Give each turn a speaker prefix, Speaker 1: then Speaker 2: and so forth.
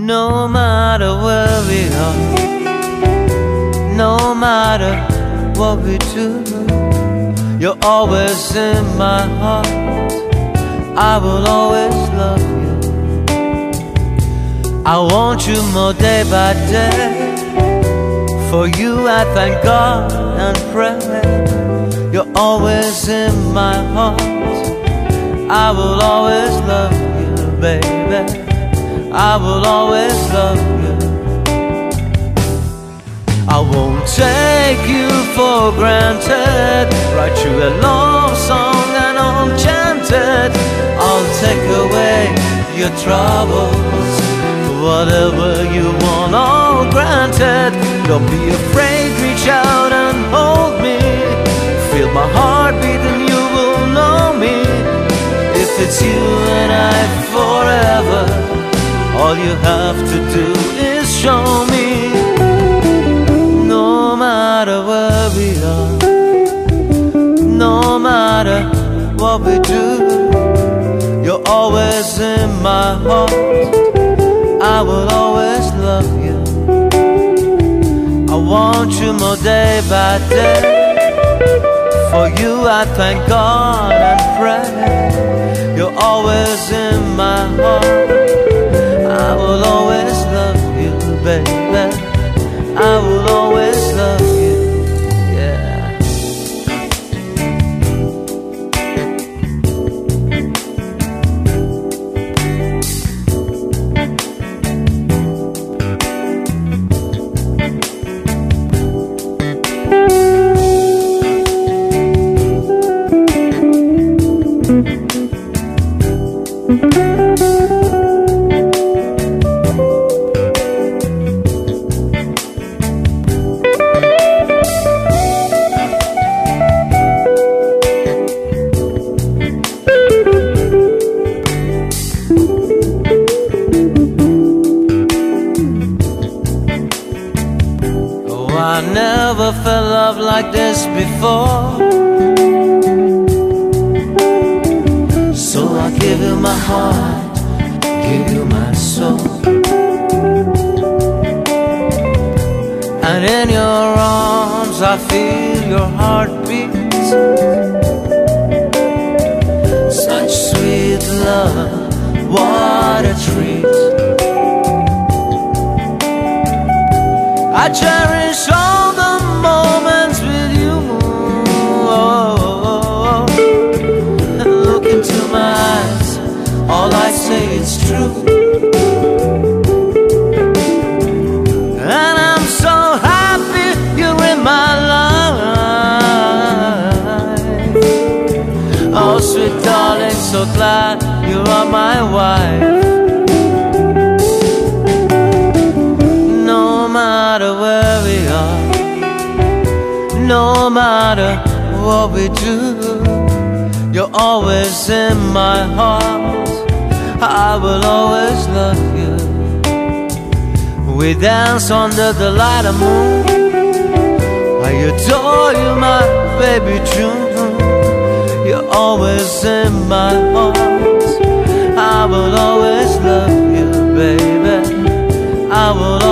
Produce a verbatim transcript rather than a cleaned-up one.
Speaker 1: No matter where we are, no matter what we do, you're always in my heart. I will always love you. I want you more day by day. For you I thank God and pray. You're always in my heart. I will always love you, baby. I will always love you. I won't take you for granted. Write you a love song and enchanted. I'll take away your troubles. Whatever you want, all granted. Don't be afraid, reach out and hold me. Feel my heartbeat and you will know me. If it's you and I forever, all you have to do is show me. No matter where we are, no matter what we do, you're always in my heart. I will always love you. I want you more day by day. For you I thank God and pray. You're always in my heart. I will always love you, baby. I will always love you, yeah. I never felt love like this before. So I give you my heart, give you my soul. And in your arms I feel your heartbeat. Such sweet love, what a treat. I cherish all the moments with you. Oh, look into my eyes, all I say is true. And I'm so happy you're in my life. Oh, sweet darling, so glad you are my wife. No matter where we are, no matter what we do, you're always in my heart. I will always love you. We dance under the light of moon. I adore you, my baby June. You're always in my heart. I will always love you, baby. I will